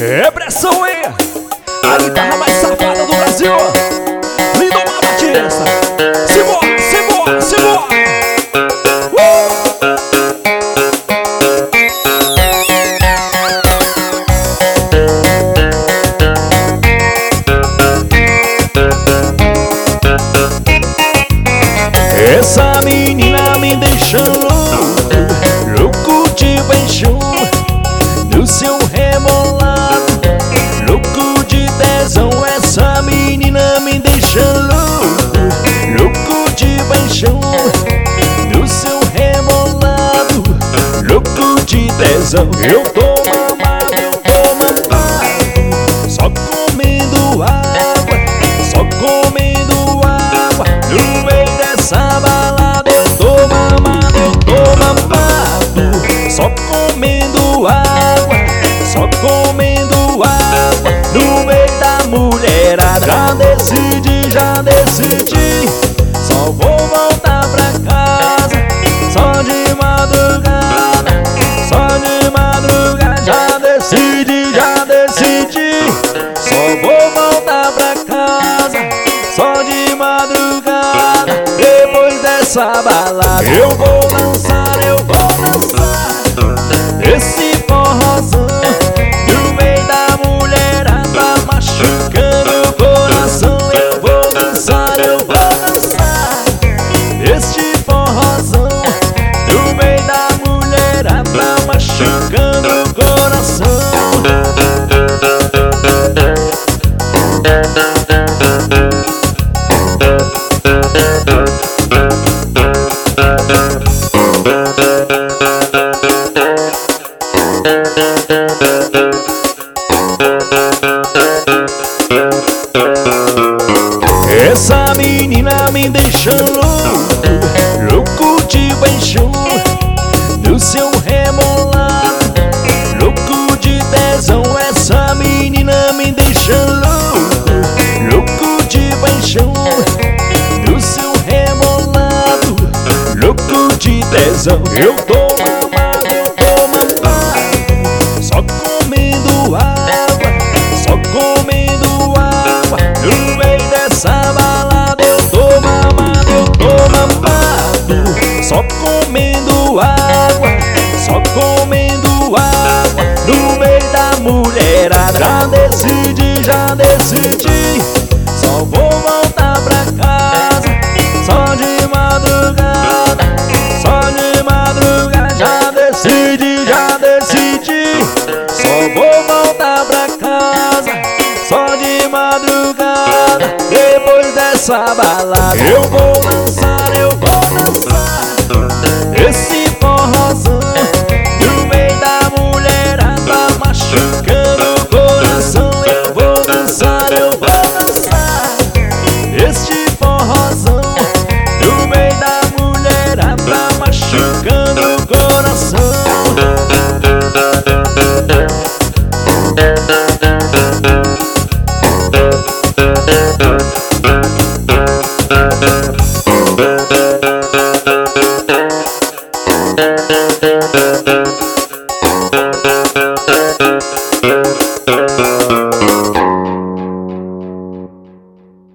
É pressão, hein? A guitarra mais safada do Brasil. Lindomar Batista. Simbora, simbora, simbora. Essa menina me deixou louco de paixão. No seu rebolado, louco de tesão. Essa menina me deixa louco de paixão. No seu rebolado, louco de tesão. Eu tô mamado, só comendo água, só comendo água. No meio dessa balada eu tô mamado, só comendo água, só comendo água. No meio da mulherada, já decidi, só vou voltar pra casa só de madrugada, só de madrugada. Já decidi, só vou voltar pra casa só de madrugada. Depois dessa balada eu vou dançar esse forrozão. No meio da mulherada, machucando o coração. Eu vou dançar este forrozão. No meio da mulherada, machucando o coração. Essa menina me deixa louco de paixão. No seu rebolado, louco de tesão. Essa menina me deixa louco de paixão. No seu rebolado, louco de tesão. Eu tô mamado, só comendo água, só comendo água. No meio dessa balada eu tô mamado, só comendo água, só comendo água. No meio da mulherada, já decidi, só vou voltar pra casa só de madrugada, só de madrugada. Já decidi, só vou voltar pra casa só de madrugada. Depois dessa balada eu vou dançar esse forrozão. No meio da mulherada, machucando o coração. Eu vou dançar este forrozão. No meio da mulherada, machucando